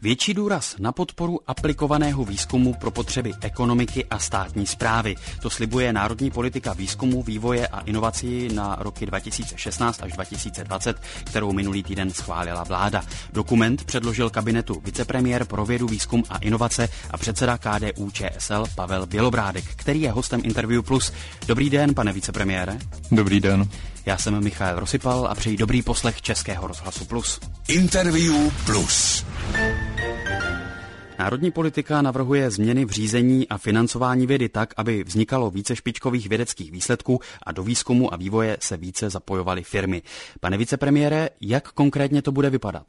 Větší důraz na podporu aplikovaného výzkumu pro potřeby ekonomiky a státní správy. To slibuje národní politika výzkumu, vývoje a inovací na roky 2016 až 2020, kterou minulý týden schválila vláda. Dokument předložil kabinetu vicepremiér pro vědu, výzkum a inovace a předseda KDU-ČSL Pavel Bělobrádek, který je hostem Interview Plus. Dobrý den, pane vicepremiére. Dobrý den. Já jsem Michael Rosypal a přeji dobrý poslech Českého rozhlasu Plus. Interview Plus. Národní politika navrhuje změny v řízení a financování vědy tak, aby vznikalo více špičkových vědeckých výsledků a do výzkumu a vývoje se více zapojovaly firmy. Pane vicepremiére, jak konkrétně to bude vypadat?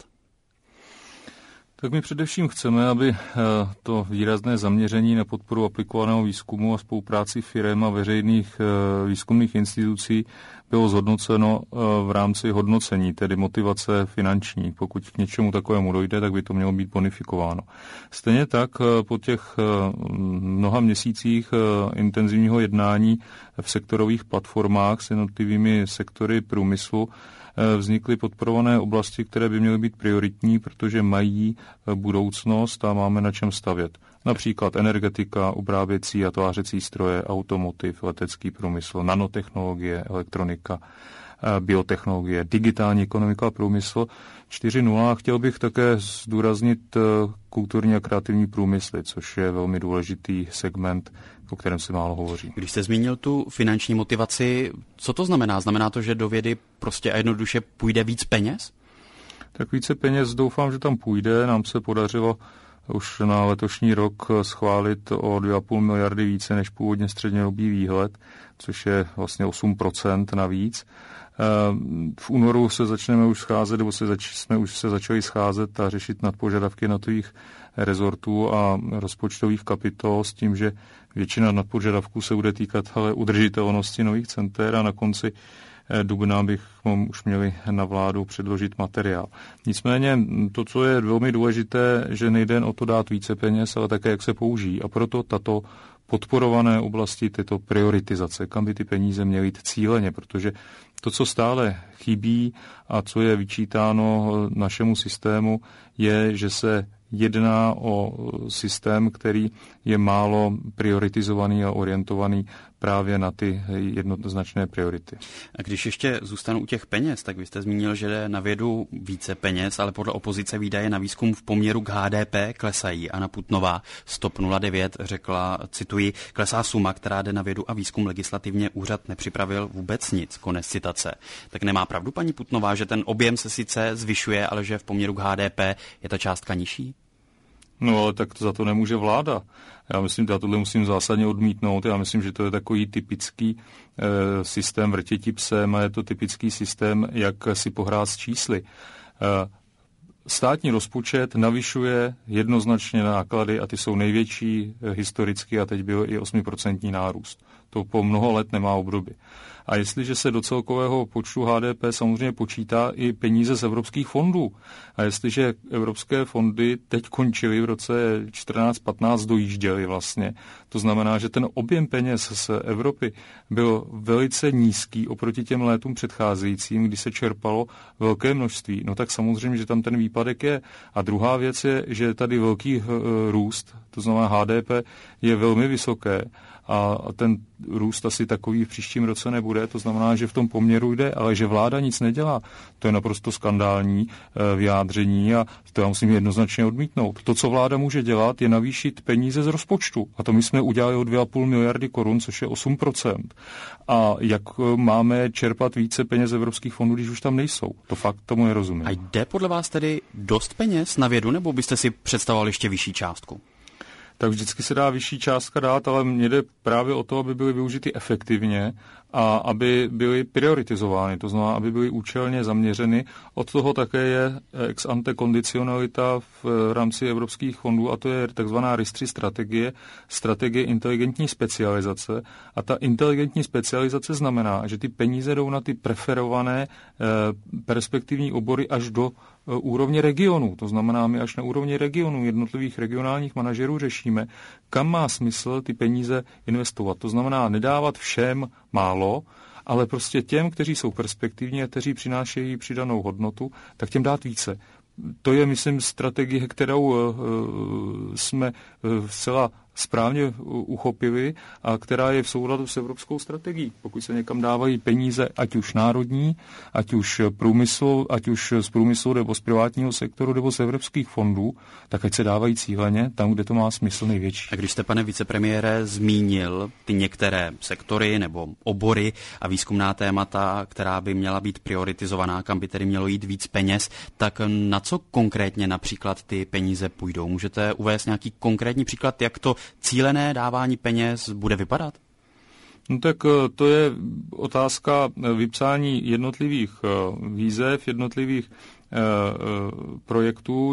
Tak my především chceme, aby to výrazné zaměření na podporu aplikovaného výzkumu a spolupráci firem a veřejných výzkumných institucí bylo zhodnoceno v rámci hodnocení, tedy motivace finanční. Pokud k něčemu takovému dojde, tak by to mělo být bonifikováno. Stejně tak po těch mnoha měsících intenzivního jednání v sektorových platformách s jednotlivými sektory průmyslu vznikly podporované oblasti, které by měly být prioritní, protože mají budoucnost a máme na čem stavět. Například energetika, obráběcí a tvářecí stroje, automotiv, letecký průmysl, nanotechnologie, elektronika, biotechnologie, digitální ekonomika a průmysl 4.0. Chtěl bych také zdůraznit kulturní a kreativní průmysly, což je velmi důležitý segment, o kterém se málo hovoří. Když jste zmínil tu finanční motivaci, co to znamená? Znamená to, že do vědy prostě a jednoduše půjde víc peněz? Tak více peněz doufám, že tam půjde. Nám se podařilo už na letošní rok schválit o 2,5 miliardy více než původně střednědobý výhled, což je vlastně 8% navíc. V únoru se začneme už scházet, nebo jsme už se začali scházet a řešit nadpožadavky jednotlivých rezortů a rozpočtových kapitol s tím, že většina nadpožadavků se bude týkat udržitelnosti nových center a na konci dubna bychom už měli na vládu předložit materiál. Nicméně to, co je velmi důležité, že nejde jen o to dát více peněz, ale také jak se použijí. A proto tato podporované oblasti, tyto prioritizace, kam by ty peníze měly jít cíleně, protože to, co stále chybí a co je vyčítáno našemu systému, je, že se jedná o systém, který je málo prioritizovaný a orientovaný právě na ty jednoznačné priority. A když ještě zůstanu u těch peněz, tak vy jste zmínil, že jde na vědu více peněz, ale podle opozice výdaje na výzkum v poměru k HDP klesají. Anna Putnová z TOP 09 řekla, cituji, klesá suma, která jde na vědu a výzkum, legislativně úřad nepřipravil vůbec nic, konec citace. Tak nemá pravdu paní Putnová, že ten objem se sice zvyšuje, ale že v poměru k HDP je ta částka nižší? No ale tak za to nemůže vláda. Já tohle musím zásadně odmítnout. Já myslím, že to je takový typický systém vrtěti psem a je to typický systém, jak si pohrát s čísly. Státní rozpočet navyšuje jednoznačně náklady a ty jsou největší historicky a teď byl i 8% nárůst. To po mnoho let nemá obdoby. A jestliže se do celkového počtu HDP samozřejmě počítá i peníze z evropských fondů, a jestliže evropské fondy teď končily v roce 14-15, dojížděly vlastně, to znamená, že ten objem peněz z Evropy byl velice nízký oproti těm létům předcházejícím, kdy se čerpalo velké množství, no tak samozřejmě, že tam ten výpadek je. A druhá věc je, že tady velký růst, to znamená HDP, je velmi vysoké, a ten růst asi takový v příštím roce nebude, to znamená, že v tom poměru jde, ale že vláda nic nedělá. To je naprosto skandální vyjádření a to já musím jednoznačně odmítnout. To, co vláda může dělat, je navýšit peníze z rozpočtu. A to my jsme udělali o 2,5 miliardy korun, což je 8%. A jak máme čerpat více peněz z evropských fondů, když už tam nejsou? To fakt tomu nerozumím. A jde podle vás tedy dost peněz na vědu, nebo byste si představovali ještě vyšší částku? Tak vždycky se dá vyšší částka dát, ale mně jde právě o to, aby byly využity efektivně a aby byly prioritizovány, to znamená, aby byly účelně zaměřeny. Od toho také je ex ante kondicionalita v rámci evropských fondů a to je takzvaná RIS3 strategie inteligentní specializace. A ta inteligentní specializace znamená, že ty peníze jdou na ty preferované perspektivní obory až do úrovně regionů. To znamená, my až na úrovni regionů jednotlivých regionálních manažerů řešíme, kam má smysl ty peníze investovat. To znamená nedávat všem málo, ale prostě těm, kteří jsou perspektivní a kteří přinášejí přidanou hodnotu, tak těm dát více. to je, myslím, strategie, kterou jsme zcela správně uchopili a která je v souladu s evropskou strategií. Pokud se někam dávají peníze, ať už národní, ať už z průmyslu nebo z privátního sektoru nebo z evropských fondů, tak ať se dávají cíleně tam, kde to má smysl největší. A když jste, pane vicepremiére, zmínil ty některé sektory nebo obory a výzkumná témata, která by měla být prioritizovaná, kam by tedy mělo jít víc peněz, tak na co konkrétně například ty peníze půjdou? Můžete uvést nějaký konkrétní příklad, jak to cílené dávání peněz bude vypadat? No tak to je otázka vypsání jednotlivých výzev, jednotlivých projektů,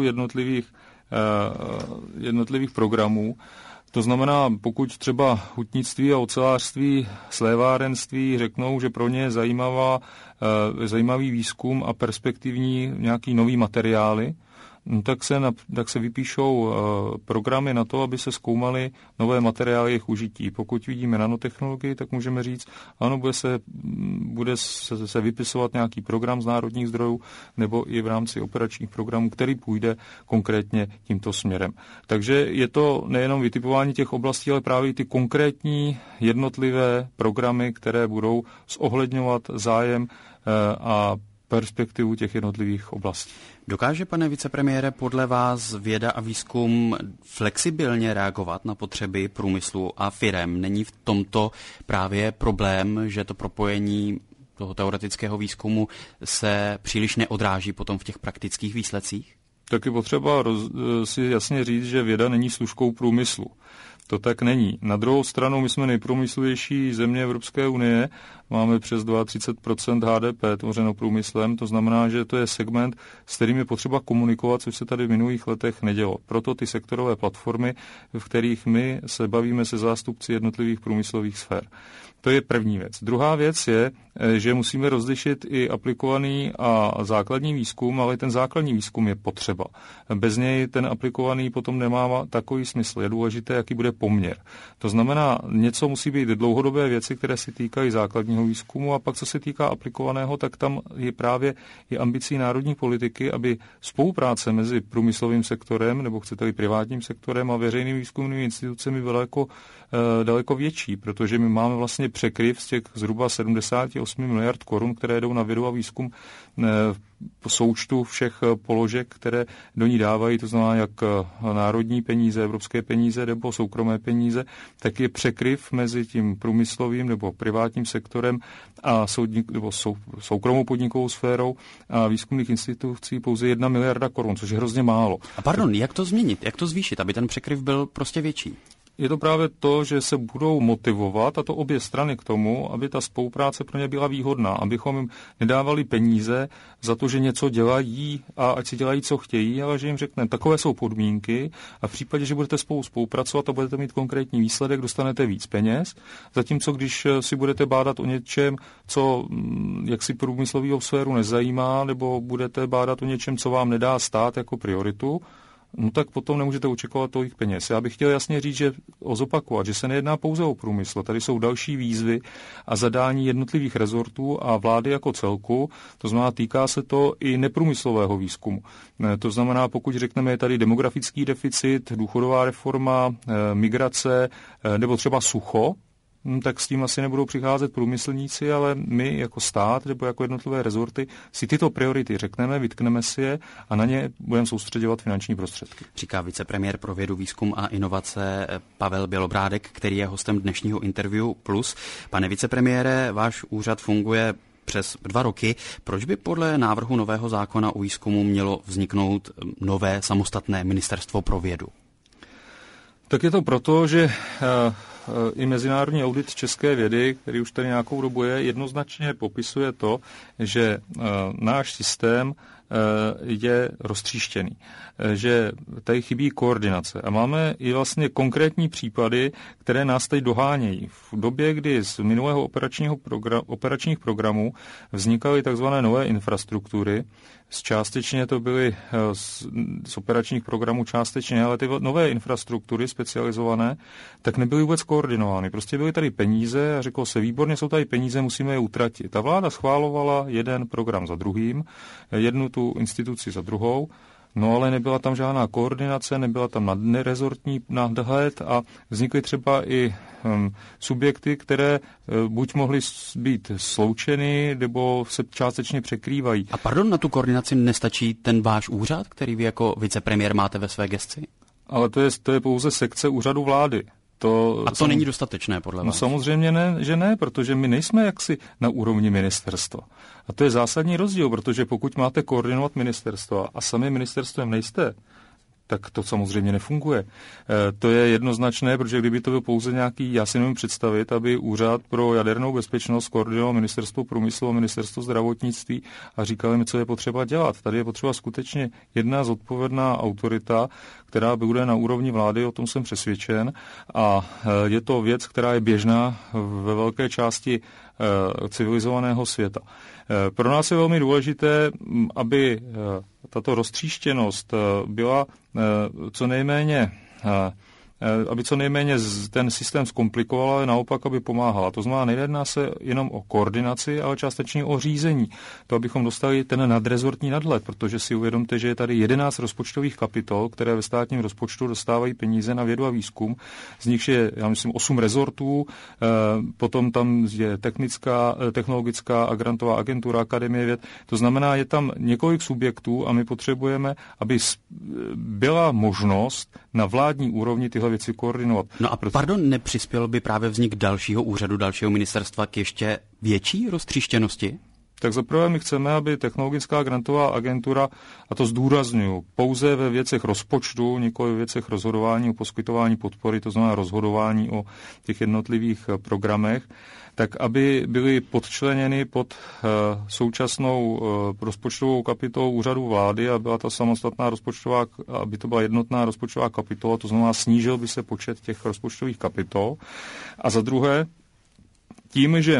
jednotlivých programů. To znamená, pokud třeba hutnictví a ocelářství, slévárenství řeknou, že pro ně je zajímavý výzkum a perspektivní nějaký nový materiály, tak se vypíšou programy na to, aby se zkoumaly nové materiály jejich užití. Pokud vidíme nanotechnologii, tak můžeme říct, ano, bude se vypisovat nějaký program z národních zdrojů nebo i v rámci operačních programů, který půjde konkrétně tímto směrem. Takže je to nejenom vytipování těch oblastí, ale právě ty konkrétní jednotlivé programy, které budou zohledňovat zájem a perspektivu těch jednotlivých oblastí. Dokáže, pane vicepremiére, podle vás věda a výzkum flexibilně reagovat na potřeby průmyslu a firem? Není v tomto právě problém, že to propojení toho teoretického výzkumu se příliš neodráží potom v těch praktických výsledcích? Tak je potřeba si jasně říct, že věda není služkou průmyslu. To tak není. Na druhou stranu my jsme nejprůmyslovější země Evropské unie, máme přes 32% HDP tvořeno průmyslem, to znamená, že to je segment, s kterým je potřeba komunikovat, což se tady v minulých letech nedělo. Proto ty sektorové platformy, v kterých my se bavíme se zástupci jednotlivých průmyslových sfér. To je první věc. Druhá věc je, že musíme rozlišit i aplikovaný a základní výzkum, ale ten základní výzkum je potřeba. Bez něj ten aplikovaný potom nemá takový smysl. Je důležité, jaký bude poměr. To znamená, něco musí být dlouhodobé věci, které se týkají základního výzkumu, a pak, co se týká aplikovaného, tak tam je právě i ambicí národní politiky, aby spolupráce mezi průmyslovým sektorem, nebo chcete-li privátním sektorem a veřejnými výzkumnými institucemi byla daleko větší, protože my máme vlastně překryv z těch zhruba 78 miliard korun, které jdou na vědu a výzkum po součtu všech položek, které do ní dávají, to znamená jak národní peníze, evropské peníze nebo soukromé peníze, tak je překryv mezi tím průmyslovým nebo privátním sektorem a soukromou podnikovou sférou a výzkumných institucí pouze 1 miliarda korun, což je hrozně málo. A pardon, jak to změnit, jak to zvýšit, aby ten překryv byl prostě větší? Je to právě to, že se budou motivovat, a to obě strany, k tomu, aby ta spolupráce pro ně byla výhodná, abychom jim nedávali peníze za to, že něco dělají a ať si dělají, co chtějí, ale že jim řekneme, takové jsou podmínky a v případě, že budete spolu spolupracovat a budete mít konkrétní výsledek, dostanete víc peněz, zatímco když si budete bádat o něčem, co jaksi průmyslovou sféru nezajímá, nebo budete bádat o něčem, co vám nedá stát jako prioritu, no tak potom nemůžete očekovat tolik peněz. Já bych chtěl jasně říct, zopakovat, že se nejedná pouze o průmysl. Tady jsou další výzvy a zadání jednotlivých rezortů a vlády jako celku. To znamená, týká se to i neprůmyslového výzkumu. To znamená, pokud řekneme, je tady demografický deficit, důchodová reforma, migrace nebo třeba sucho, tak s tím asi nebudou přicházet průmyslníci, ale my jako stát nebo jako jednotlivé rezorty si tyto priority řekneme, vytkneme si je a na ně budeme soustředěvat finanční prostředky. Říká vicepremiér pro vědu, výzkum a inovace Pavel Bělobrádek, který je hostem dnešního Interview Plus. Pane vicepremiére, váš úřad funguje přes 2 roky. Proč by podle návrhu nového zákona o výzkumu mělo vzniknout nové samostatné ministerstvo pro vědu? Tak je to proto, že i mezinárodní audit české vědy, který už tady nějakou dobu je, jednoznačně popisuje to, že náš systém je roztříštěný, že tady chybí koordinace. A máme i vlastně konkrétní případy, které nás tady dohánějí. V době, kdy z minulého operačních programů vznikaly takzvané nové infrastruktury, částečně to byly z operačních programů částečně, ale ty nové infrastruktury specializované, tak nebyly vůbec koordinovány. Prostě byly tady peníze a řeklo se, výborně jsou tady peníze, musíme je utratit. Ta vláda schválovala jeden program za druhým, jednu tu instituci za druhou No ale nebyla tam žádná koordinace, nebyla tam nadrezortní nadhled a vznikly třeba i subjekty, které buď mohly být sloučeny, nebo se částečně překrývají. A pardon, na tu koordinaci nestačí ten váš úřad, který vy jako vicepremiér máte ve své gesci? Ale to je pouze sekce úřadu vlády. A to není dostatečné podle vás? No samozřejmě ne, že ne, protože my nejsme jaksi na úrovni ministerstva. A to je zásadní rozdíl, protože pokud máte koordinovat ministerstva a sami ministerstvem nejste, tak to samozřejmě nefunguje. To je jednoznačné, protože kdyby to byl pouze nějaký, já si nemůžu představit, aby úřad pro jadernou bezpečnost koordinoval ministerstvo průmyslu a ministerstvo zdravotnictví a říkali mi, co je potřeba dělat. Tady je potřeba skutečně jedna zodpovědná autorita, která bude na úrovni vlády, o tom jsem přesvědčen, a je to věc, která je běžná ve velké části civilizovaného světa. Pro nás je velmi důležité, aby tato roztříštěnost byla co nejméně ten systém zkomplikovala, ale naopak, aby pomáhala. To znamená, nejedná se jenom o koordinaci, ale částečně o řízení. To, abychom dostali ten nadrezortní nadhled, protože si uvědomte, že je tady 11 rozpočtových kapitol, které ve státním rozpočtu dostávají peníze na vědu a výzkum. Z nich je, já myslím, 8 rezortů, potom tam je technologická a grantová agentura, Akademie věd. To znamená, je tam několik subjektů a my potřebujeme, aby byla možnost na vládní úrovni tyhle věci koordinovat. No a pardon, nepřispěl by právě vznik dalšího úřadu, dalšího ministerstva k ještě větší roztříštěnosti? Tak zaprvé my chceme, aby technologická grantová agentura, a to zdůrazňuji, pouze ve věcech rozpočtu, nikoli ve věcech rozhodování o poskytování podpory, to znamená rozhodování o těch jednotlivých programech, tak aby byly podčleněny pod současnou rozpočtovou kapitolu úřadu vlády a byla ta samostatná rozpočtová, aby to byla jednotná rozpočtová kapitola, to znamená snížil by se počet těch rozpočtových kapitol. A za druhé, tím, že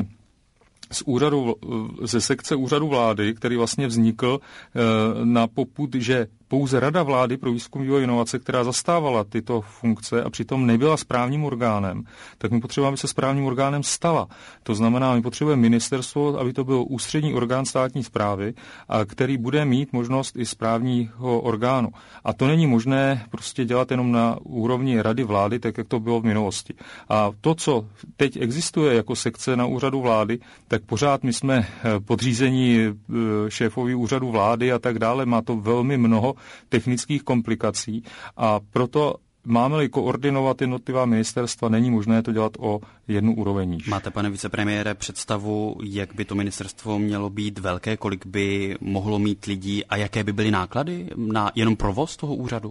ze sekce úřadu vlády, který vlastně vznikl na popud, že pouze Rada vlády pro výzkum, vývoj a inovace, která zastávala tyto funkce a přitom nebyla správním orgánem, tak my potřebujeme, aby se správním orgánem stala. To znamená, my potřebujeme ministerstvo, aby to byl ústřední orgán státní správy, a který bude mít možnost i správního orgánu. A to není možné prostě dělat jenom na úrovni Rady vlády, tak jak to bylo v minulosti. A to, co teď existuje jako sekce na úřadu vlády, tak pořád my jsme podřízení šéfovi úřadu vlády a tak dále. Má to velmi mnoho technických komplikací a proto máme-li koordinovat jednotlivá ministerstva, není možné to dělat o jednu úroveň níž. Máte, pane vicepremiére, představu, jak by to ministerstvo mělo být velké, kolik by mohlo mít lidí a jaké by byly náklady na jenom provoz toho úřadu?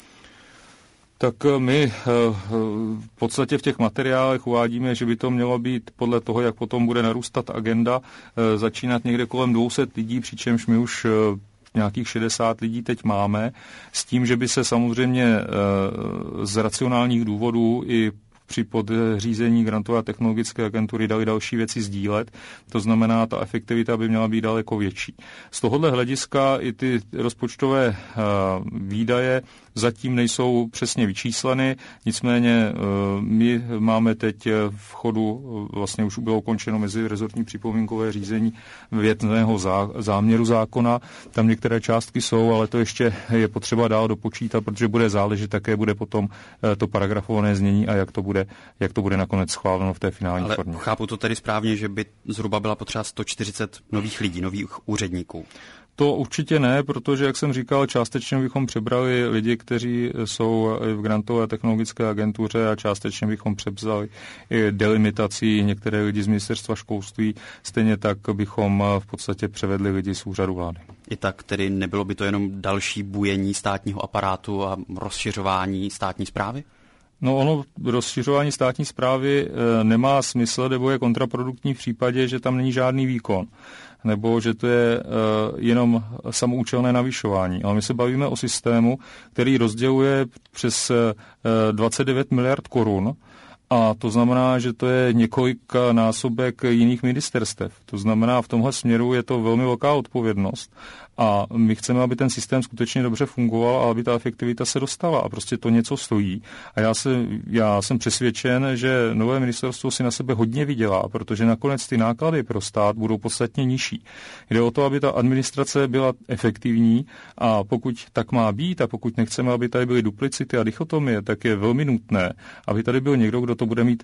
Tak my v podstatě v těch materiálech uvádíme, že by to mělo být podle toho, jak potom bude narůstat agenda, začínat někde kolem 200 lidí, přičemž my už nějakých 60 lidí teď máme, s tím, že by se samozřejmě z racionálních důvodů i při podřízení grantové a technologické agentury dali další věci sdílet. To znamená, ta efektivita by měla být daleko větší. Z tohohle hlediska i ty rozpočtové výdaje zatím nejsou přesně vyčísleny, nicméně my máme teď v chodu, vlastně už bylo ukončeno mezirezortní připomínkové řízení věcného záměru zákona. Tam některé částky jsou, ale to ještě je potřeba dál dopočítat, protože bude záležet, také bude potom to paragrafované znění a jak to bude nakonec schváleno v té finální formě. Ale chápu to tedy správně, že by zhruba byla potřeba 140 nových lidí, nových úředníků. To určitě ne, protože, jak jsem říkal, částečně bychom přebrali lidi, kteří jsou v grantové technologické agentuře a částečně bychom převzali i delimitací některé lidi z ministerstva školství. Stejně tak bychom v podstatě převedli lidi z úřadu vlády. I tak tedy nebylo by to jenom další bujení státního aparátu a rozšiřování státní správy? No ono rozšiřování státní správy nemá smysl, nebo je kontraproduktní v případě, že tam není žádný výkon, nebo že to je jenom samoučelné navyšování. Ale my se bavíme o systému, který rozděluje přes 29 miliard korun, a to znamená, že to je několika násobek jiných ministerstev. To znamená, v tomhle směru je to velmi velká odpovědnost A my chceme, aby ten systém skutečně dobře fungoval a aby ta efektivita se dostala a prostě to něco stojí. A já jsem přesvědčen, že nové ministerstvo si na sebe hodně vydělá, protože nakonec ty náklady pro stát budou podstatně nižší. Jde o to, aby ta administrace byla efektivní a pokud tak má být a pokud nechceme, aby tady byly duplicity a dichotomie, tak je velmi nutné, aby tady byl někdo, kdo to bude mít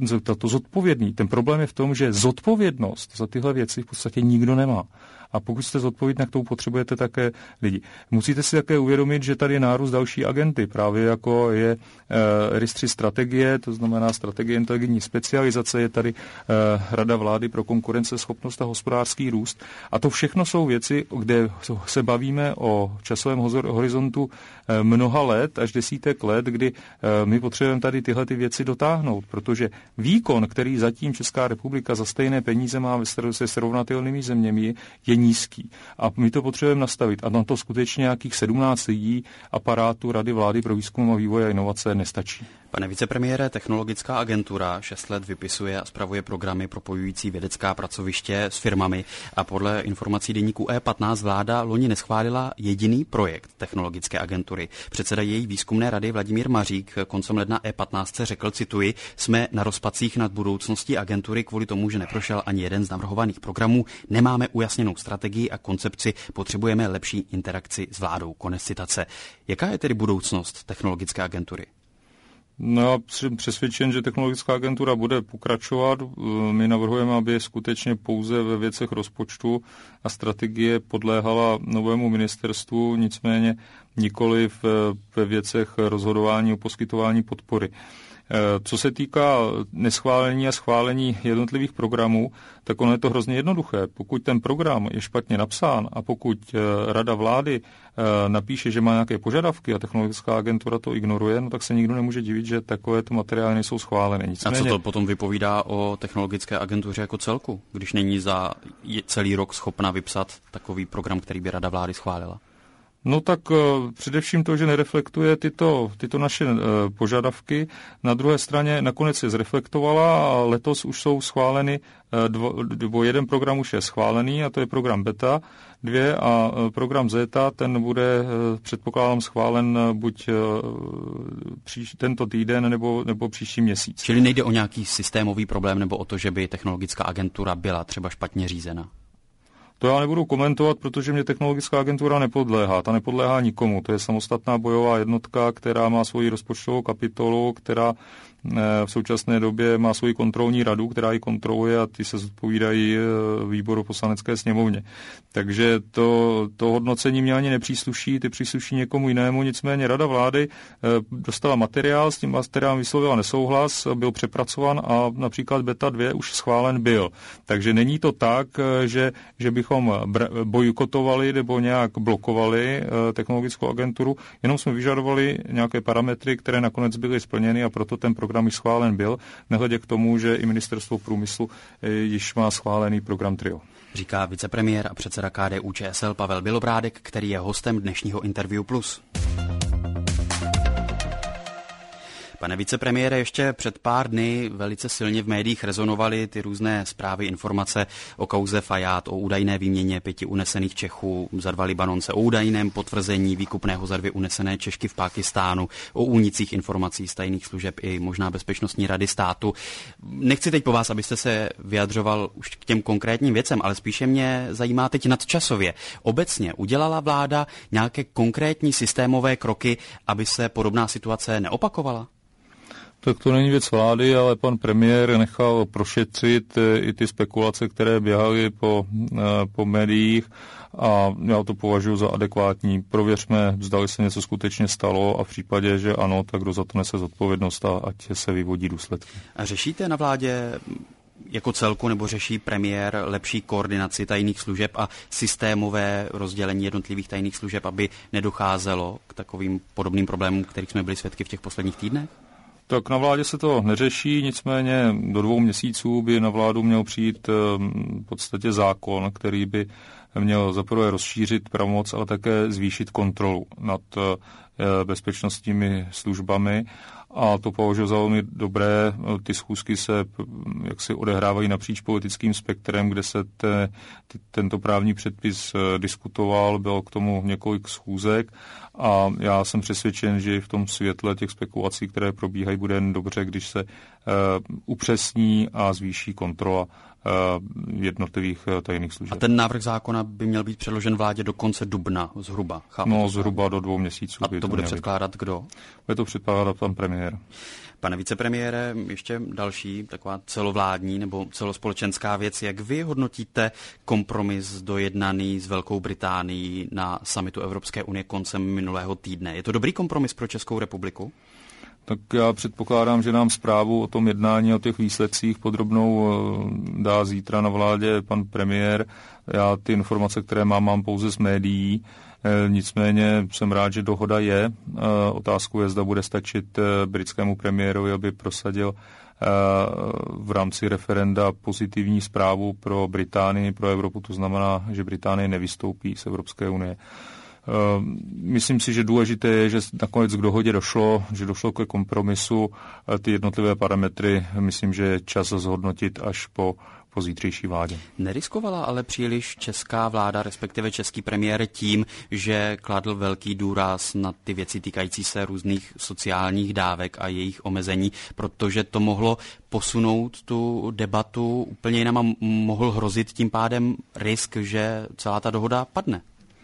to zodpovědný. Ten problém je v tom, že zodpovědnost za tyhle věci v podstatě nikdo nemá. A pokud jste zodpovědní, k tomu potřebujete také lidi. Musíte si také uvědomit, že tady je nárůst další agenty, právě jako je RIS3 strategie, to znamená strategie inteligentní specializace, je tady Rada vlády pro konkurenceschopnost a hospodářský růst. A to všechno jsou věci, kde se bavíme o časovém horizontu mnoha let, až desítek let, kdy my potřebujeme tady tyhle ty věci dotáhnout, protože výkon, který zatím Česká republika za stejné peníze má se srovnatelnými zeměmi, je nízký. A my to potřebujeme nastavit. A na to skutečně nějakých 17 lidí aparátu Rady vlády pro výzkum a vývoj a inovace nestačí. Pane vicepremiére, Technologická agentura 6 let vypisuje a spravuje programy propojující vědecká pracoviště s firmami a podle informací deníku E15 vláda loni neschválila jediný projekt Technologické agentury. Předseda její výzkumné rady Vladimír Mařík koncem ledna E15 řekl, cituji, jsme na rozpacích nad budoucností agentury kvůli tomu, že neprošel ani jeden z navrhovaných programů, nemáme ujasněnou strategii a koncepci, potřebujeme lepší interakci s vládou. Konec citace. Jaká je tedy budoucnost Technologické agentury? No, já jsem přesvědčen, že Technologická agentura bude pokračovat. My navrhujeme, aby skutečně pouze ve věcech rozpočtu a strategie podléhala novému ministerstvu, nicméně nikoli ve věcech rozhodování o poskytování podpory. Co se týká neschválení a schválení jednotlivých programů, tak ono je to hrozně jednoduché. Pokud ten program je špatně napsán a pokud Rada vlády napíše, že má nějaké požadavky a Technologická agentura to ignoruje, no tak se nikdo nemůže divit, že takovéto materiály nejsou schváleny. Nicméně, a co to potom vypovídá o Technologické agentuře jako celku, když není za celý rok schopna vypsat takový program, který by Rada vlády schválila? No tak především to, že nereflektuje tyto naše požadavky. Na druhé straně nakonec je zreflektovala a letos už jsou schváleny, jeden program už je schválený a to je program Beta 2 a program Zeta, ten bude předpokládám schválen buď tento týden nebo příští měsíc. Čili nejde o nějaký systémový problém nebo o to, že by Technologická agentura byla třeba špatně řízena? To já nebudu komentovat, protože mě Technologická agentura nepodléhá. Ta nepodléhá nikomu. To je samostatná bojová jednotka, která má svoji rozpočtovou kapitolu, která v současné době má svoji kontrolní radu, která ji kontroluje a ty se zodpovídají výboru Poslanecké sněmovně. Takže to hodnocení mě ani nepřísluší, ty přísluší někomu jinému. Nicméně Rada vlády dostala materiál, s tím materiálem vyslovila nesouhlas, byl přepracovan a například Beta 2 už schválen byl. Takže není to tak, že bychom bojkotovali nebo nějak blokovali Technologickou agenturu, jenom jsme vyžadovali nějaké parametry, které nakonec byly splněny a proto ten program již schválen byl, nehledě k tomu, že i Ministerstvo průmyslu již má schválený program TRIO. Říká vicepremiér a předseda KDU-ČSL Pavel Bělobrádek, který je hostem dnešního Interview Plus. Pane vicepremiére, ještě před pár dny velice silně v médiích rezonovaly ty různé zprávy, informace o kauze Fajád, o údajné výměně 5 unesených Čechů za 2 Libanonce, o údajném potvrzení výkupného za 2 unesené Češky v Pákistánu, o únicích informací z tajných služeb i možná Bezpečnostní rady státu. Nechci teď po vás, abyste se vyjadřoval už k těm konkrétním věcem, ale spíše mě zajímá teď nadčasově. Obecně udělala vláda nějaké konkrétní systémové kroky, aby se podobná situace neopakovala? Tak to není věc vlády, ale pan premiér nechal prošetřit i ty spekulace, které běhaly po médiích a já to považuji za adekvátní. Prověřme, zdali se něco skutečně stalo a v případě, že ano, tak kdo za to nese zodpovědnost a ať se vyvodí důsledky. A řešíte na vládě jako celku nebo řeší premiér lepší koordinaci tajných služeb a systémové rozdělení jednotlivých tajných služeb, aby nedocházelo k takovým podobným problémům, kterých jsme byli svědky v těch posledních týdnech? Tak na vládě se to neřeší, nicméně do 2 měsíců by na vládu měl přijít v podstatě zákon, který by měl zaprvé rozšířit pravomoc, ale také zvýšit kontrolu nad bezpečnostními službami. A to považuji za velmi dobré. Ty schůzky se jaksi odehrávají napříč politickým spektrem, kde se tento právní předpis diskutoval, bylo k tomu několik schůzek a já jsem přesvědčen, že v tom světle těch spekulací, které probíhají, bude jen dobře, když se upřesní a zvýší kontrola jednotlivých tajných služeb. A ten návrh zákona by měl být předložen vládě do konce dubna zhruba? No, zhruba do 2 měsíců. A to bude předkládat kdo? Bude to předkládat pan premiér. Pane vicepremiére, ještě další taková celovládní nebo celospolečenská věc. Jak vy hodnotíte kompromis dojednaný s Velkou Británií na summitu Evropské unie koncem minulého týdne? Je to dobrý kompromis pro Českou republiku? Tak já předpokládám, že nám zprávu o tom jednání, o těch výsledcích podrobnou dá zítra na vládě pan premiér. Já ty informace, které mám pouze z médií. Nicméně jsem rád, že dohoda je. Otázkou je, zda bude stačit britskému premiérovi, aby prosadil v rámci referenda pozitivní zprávu pro Británii, pro Evropu. To znamená, že Británie nevystoupí z Evropské unie. Myslím si, že důležité je, že nakonec k dohodě došlo, že došlo ke kompromisu. Ty jednotlivé parametry, myslím, že je čas zhodnotit až po zítřejší vládě. Neriskovala ale příliš česká vláda, respektive český premiér tím, že kladl velký důraz na ty věci týkající se různých sociálních dávek a jejich omezení, protože to mohlo posunout tu debatu úplně jinam a mohl hrozit tím pádem risk, že celá ta dohoda padne?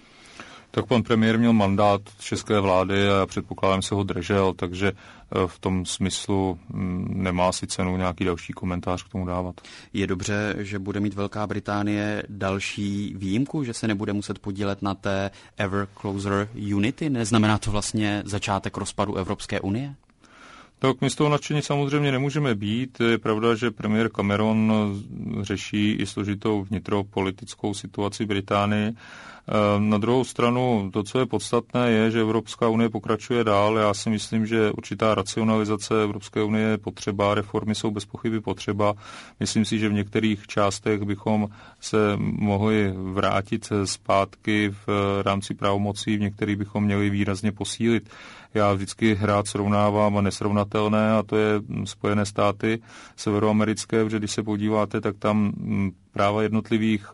Tak pan premiér měl mandát české vlády a já předpokládám, se ho držel, takže v tom smyslu nemá si cenu nějaký další komentář k tomu dávat. Je dobře, že bude mít Velká Británie další výjimku, že se nebude muset podílet na té Ever Closer Unity? Neznamená to vlastně začátek rozpadu Evropské unie? Tak my z toho nadšení samozřejmě nemůžeme být. Je pravda, že premiér Cameron řeší i složitou vnitropolitickou situaci Británii. Na druhou stranu to, co je podstatné, je, že Evropská unie pokračuje dál. Já si myslím, že určitá racionalizace Evropské unie je potřeba, reformy jsou bez pochyby potřeba. Myslím si, že v některých částech bychom se mohli vrátit zpátky v rámci pravomocí, v některých bychom měli výrazně posílit. Já vždycky rád srovnávám nesrovnatelné, a to je Spojené státy severoamerické, protože když se podíváte, tak tam práva jednotlivých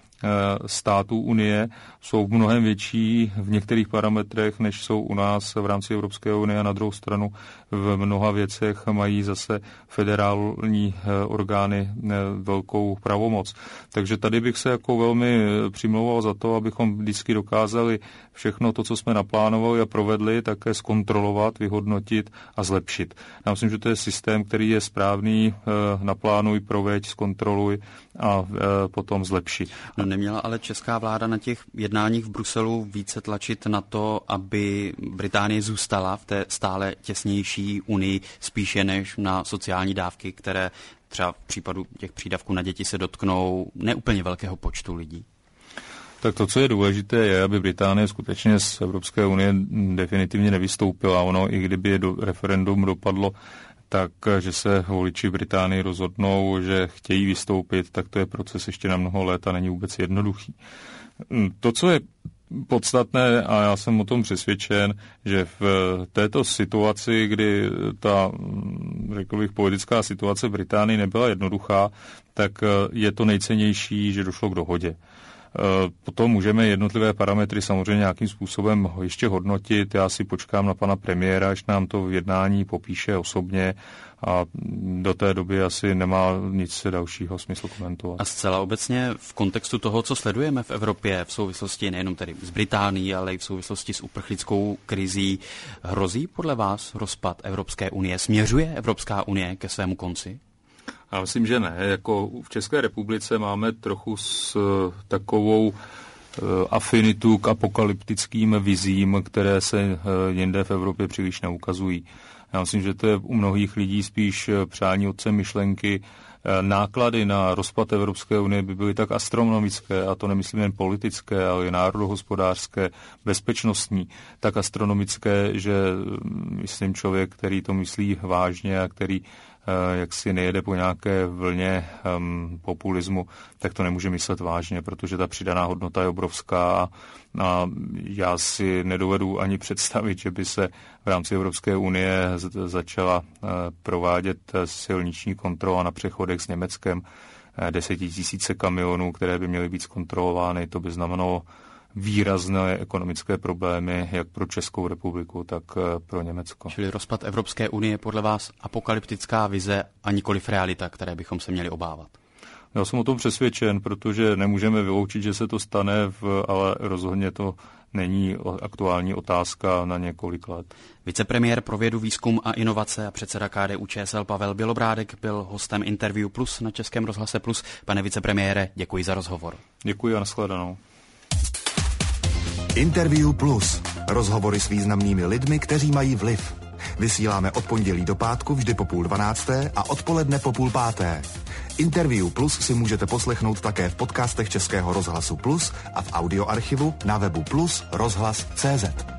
států Unie jsou mnohem větší v některých parametrech, než jsou u nás v rámci Evropské unie, a na druhou stranu v mnoha věcech mají zase federální orgány velkou pravomoc. Takže tady bych se jako velmi přimlouval za to, abychom vždycky dokázali všechno to, co jsme naplánovali a provedli, také zkontrolovat, vyhodnotit a zlepšit. Já myslím, že to je systém, který je správný, naplánuj, proveď, zkontroluj a potom zlepši. No, neměla ale česká vláda na těch jednáních v Bruselu více tlačit na to, aby Británie zůstala v té stále těsnější unii, spíše než na sociální dávky, které třeba v případu těch přídavků na děti se dotknou neúplně velkého počtu lidí? Tak to, co je důležité, je, aby Británie skutečně z Evropské unie definitivně nevystoupila. Ono, i kdyby referendum dopadlo tak, že se voliči Británii rozhodnou, že chtějí vystoupit, tak to je proces ještě na mnoho let a není vůbec jednoduchý. To, co je podstatné, a já jsem o tom přesvědčen, že v této situaci, kdy ta, řekl bych, politická situace v Británii nebyla jednoduchá, tak je to nejcennější, že došlo k dohodě. Potom můžeme jednotlivé parametry samozřejmě nějakým způsobem ještě hodnotit. Já si počkám na pana premiéra, až nám to v jednání popíše osobně, a do té doby asi nemá nic dalšího smyslu komentovat. A zcela obecně v kontextu toho, co sledujeme v Evropě v souvislosti nejenom tedy s Británií, ale i v souvislosti s uprchlickou krizí, hrozí podle vás rozpad Evropské unie? Směřuje Evropská unie ke svému konci? Já myslím, že ne. Jako v České republice máme trochu s takovou afinitu k apokalyptickým vizím, které se jinde v Evropě příliš neukazují. Já myslím, že to je u mnohých lidí spíš přání otcem myšlenky, náklady na rozpad Evropské unie by byly tak astronomické, a to nemyslím jen politické, ale i národohospodářské, bezpečnostní, tak astronomické, že myslím člověk, který to myslí vážně a který jak si nejede po nějaké vlně populismu, tak to nemůže myslet vážně, protože ta přidaná hodnota je obrovská a já si nedovedu ani představit, že by se v rámci Evropské unie začala provádět silniční kontrola na přechodech s Německem, 10 000 kamionů, které by měly být zkontrolovány. To by znamenalo výrazné ekonomické problémy jak pro Českou republiku, tak pro Německo. Čili rozpad Evropské unie podle vás apokalyptická vize a nikoliv realita, které bychom se měli obávat? Já jsem o tom přesvědčen, protože nemůžeme vyloučit, že se to stane, ale rozhodně to není aktuální otázka na několik let. Vicepremiér pro vědu, výzkum a inovace a předseda KDU-ČSL Pavel Bělobrádek byl hostem Interview Plus na Českém rozhlase Plus. Pane vicepremiére, děkuji za rozhovor. Děkuji a nashledanou. Interview Plus. Rozhovory s významnými lidmi, kteří mají vliv. Vysíláme od pondělí do pátku vždy po 11:30 a odpoledne po 17:30. Interview Plus si můžete poslechnout také v podcastech Českého rozhlasu Plus a v audioarchivu na webu plus rozhlas.cz.